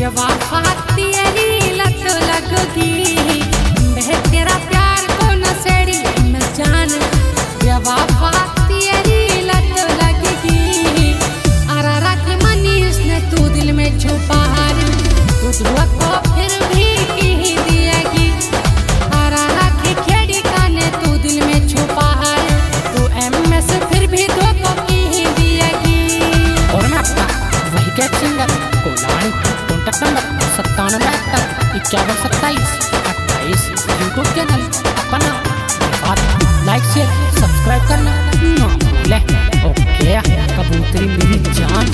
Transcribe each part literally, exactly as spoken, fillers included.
बेवफा तेरी लत लगगी बह तेरा प्यार को नसेड़ी मैं जान बेवफा तेरी लत लगगी अरा रख मनीष ने तू दिल में छुपा तू दुआ को फिर भी की दिएगी अरा रख खेड़ी का ने तू दिल में छुपा तू एम एस फिर भी दो को की दिएगी। और मैं आपका वही कैट सिंगर कोलानी कॉन्टैक्ट नंबर सत्तानवे इकहत्तर इक्यावन सत्ताईस अट्ठाईस यूट्यूब चैनल अपना लाइक शेयर सब्सक्राइब करना ना भूले। ओके कबूतरी मेरी जान।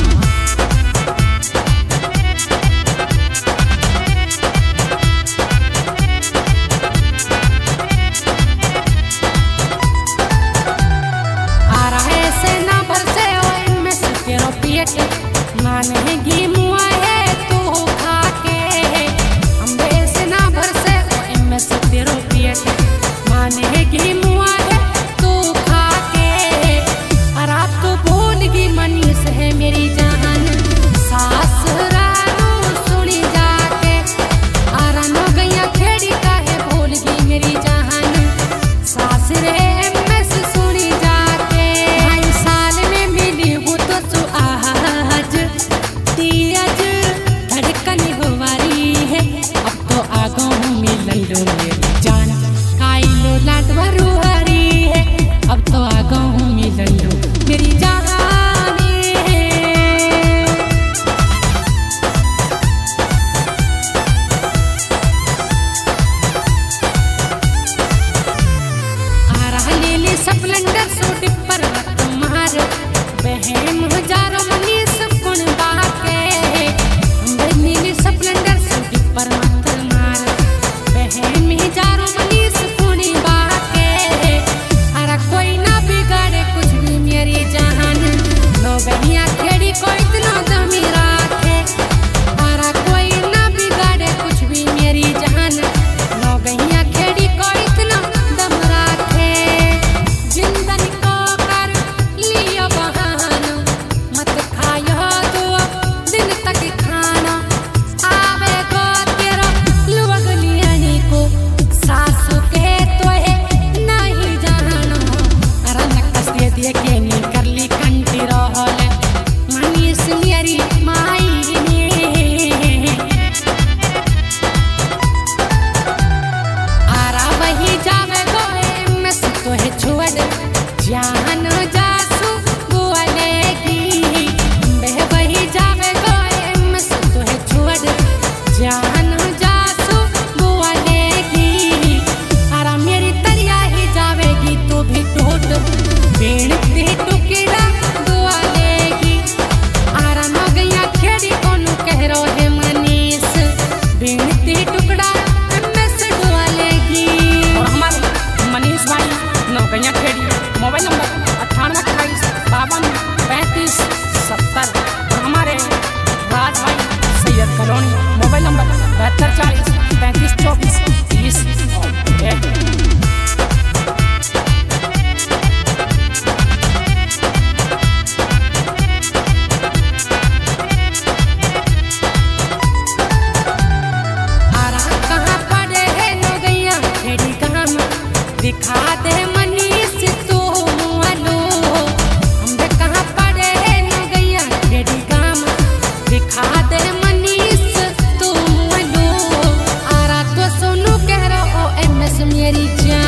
मानेगी मुआ है तू खाके अम्बे से ना भरसे इनमें से तेरो पियट मानेगी मुआ है तू खाके और आप तो भूलगी मनीष है मेरी जान सास रानू सुनी जाके आरा नो गैया खेड़ी का है भूलगी मेरी जान सास रे में से सुनी जाके ढाई साल में मिली हूँ तो तू आज तीरज धड़कन हुवारी है अब तो आगो मिलन लो मेरी जान काइलो लाट भरुहरी है अब तो आगो मिलन लो मेरी जान। आ रहा लीली स्प्लेंडर सूट पर तुम्हारे बहन हजारों मनीष कुण बाके नीली स्प्लेंडर सूट पर मत मार बहन हजारों मनीष कुण बाके अरे कोई ना बिगाड़े कुछ भी मेरी जान नो बहिया खेड़ी को इतना दमी राखे अरे कोई ना बिगाड़े कुछ भी मेरी जान नो बहिया खेड़ी को इतना दम राखे जिंदगी को कर लिया बहाना मत खायो दो दिन तक खाना आवे गो तेरा लुवग लियानी को सासू के तो है नहीं जानो अरे नक्कस दे दिए के नी कर ली कंटी रहले मनीष मेरी माई ने आरा वही जावे गो में से तो है छोड़ जान जासू बुआलेगी बह वही जावे गो में से तो है छोड़ जान जासू बुआलेगी अरा मेरी तरिया ही जावेगी तो भी टूट बेण पे टुकड़ा दुआलेगी आरा न गैया खेड़ी कोनु कह रो है मनीष बेण पे टुकड़ा में से दुआलेगी। और हमारे मनीष भाई नौकैया खेड़ी मोबाइल नंबर अट्ठानवे अट्ठाईस बावन पैंतीस सत्तर और हमारे राज भाई सैयद कॉलोनी मोबाइल नंबर बहत्तर चालीस पैंतीस चौबीस तीस। दिखा दे मनीष तू मुआलो हमरे कहाँ पड़े है न गैया खेड़ी काम दिखा दे मनीष तू मुआलो आरा तो सोनू कह रहा ओ एम एस मेरी जान।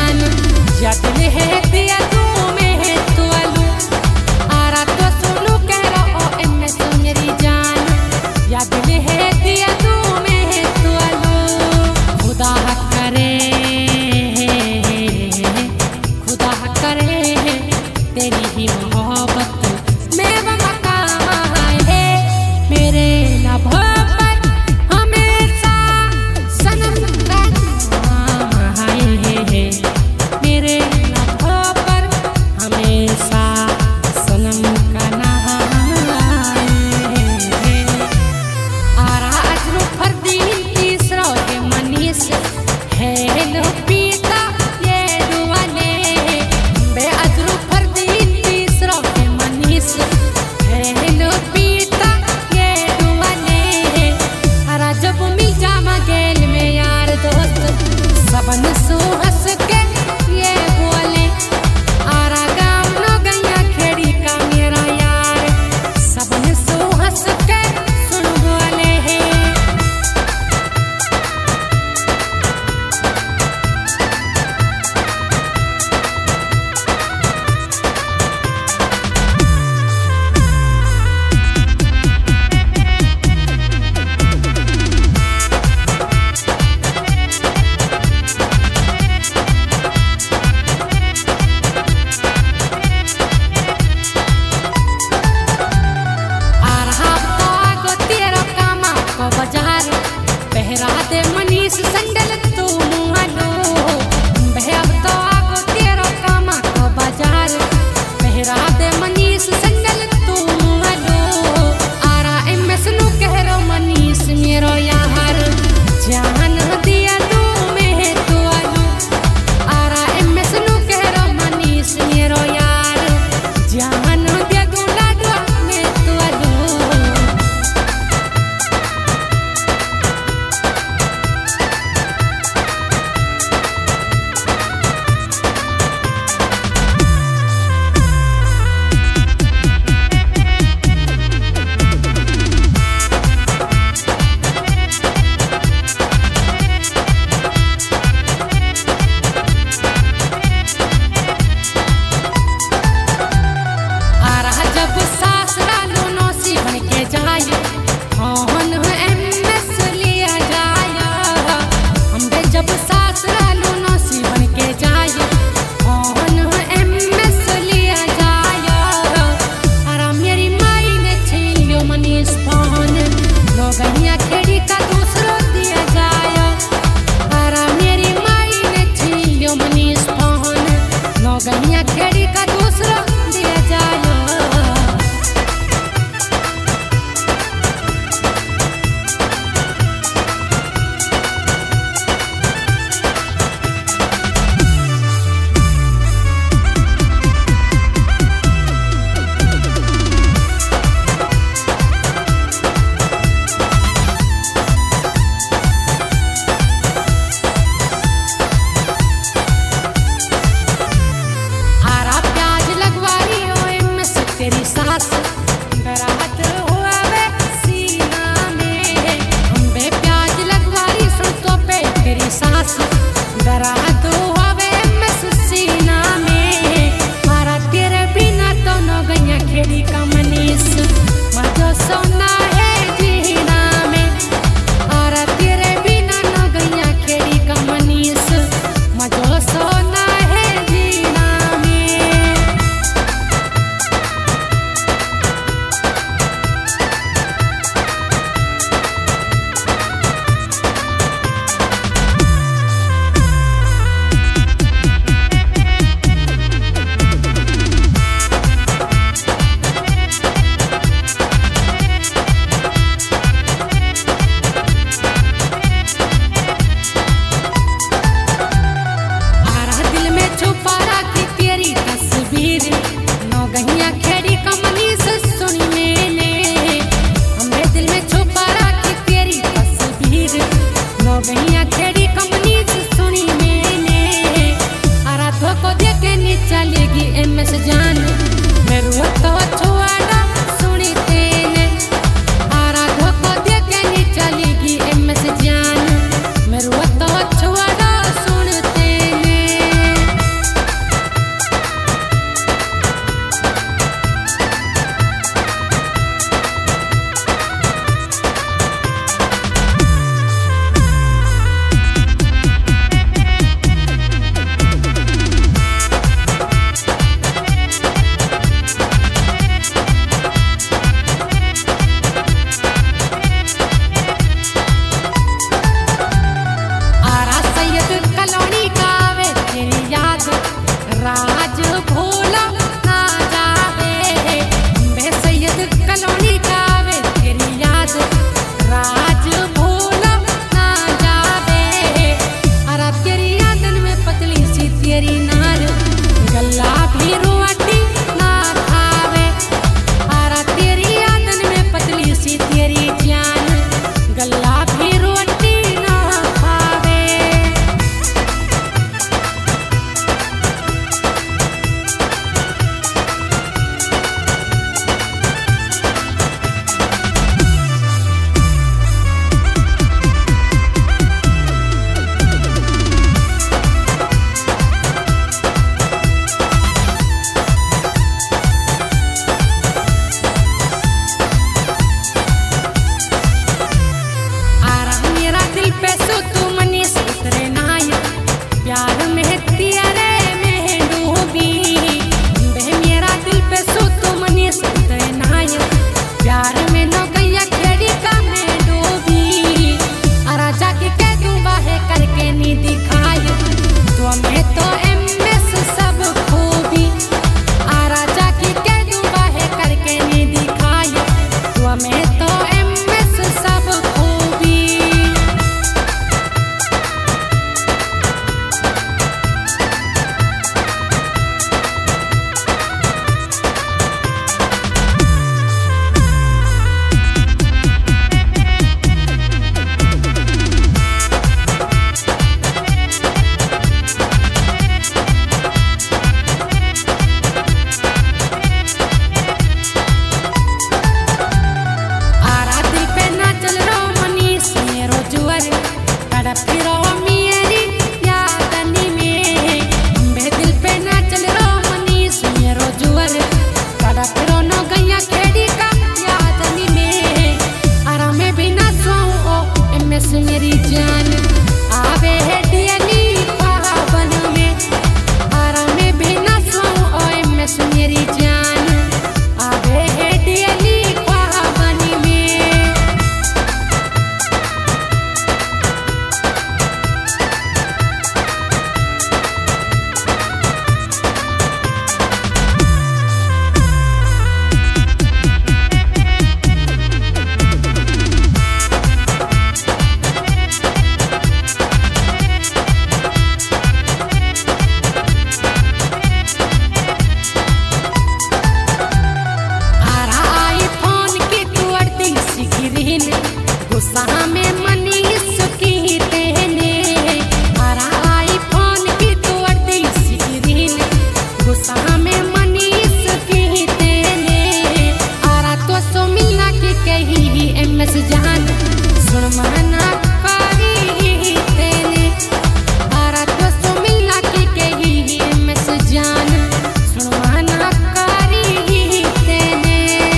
गुस्सा में मनीष की तेने आरा आईफोन की तोड़ दी स्क्रीन गुस्सा में मनीष की तेने आरा तो सो मिलना की कही एम एस जान सुन माना करी तेने आरा तो सो मिलना की कही एम एस जान सुन माना करी तेने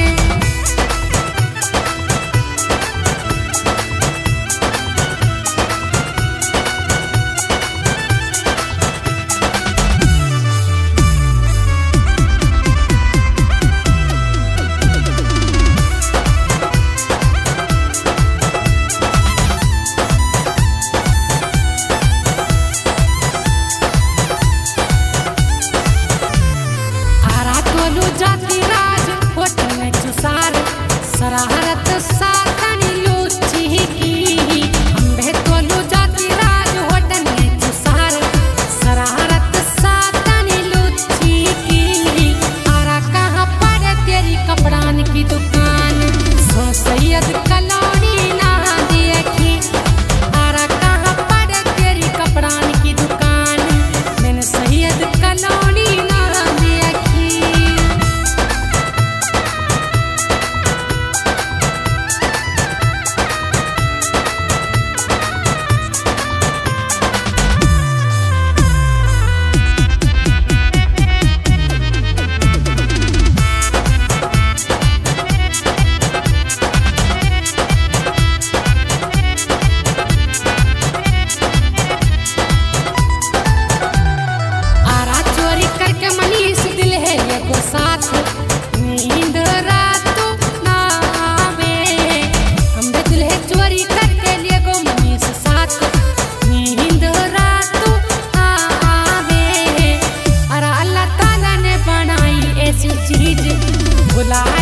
जाति राज होटल में चुसार शरारत सातनी लूची की अम्बे तोलू जाति राज होटल में चुसार शरारत सातनी लूची की आरा कहाँ पर तेरी कपड़ान की दुकान सो सैयद कलोनी ना देखी आरा कहाँ पर तेरी कपड़ान की दुकान मैंने सैयद कलोनी ना साथ नींद रात ना आवे हमरे दिल है चोरी करके लिए गो मनीष साथ नींद रात आवे अरे अल्लाह ताला ने बनाई ऐसी चीज भुला